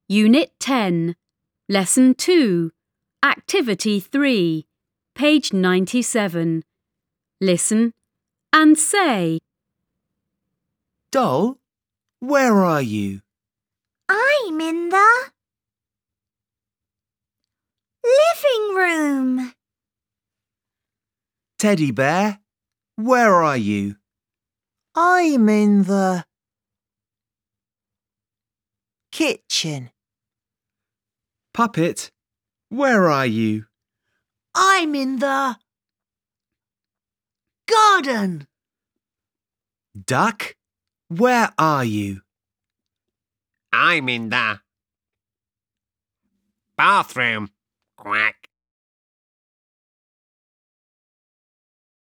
Unit 10, Lesson 2, Activity 3, page 97. Listen and say. Doll, where are you? I'm in the living room. Teddy bear, where are you? I'm in the kitchen. Puppet, where are you? I'm in the garden. Duck, where are you? I'm in the bathroom. Quack.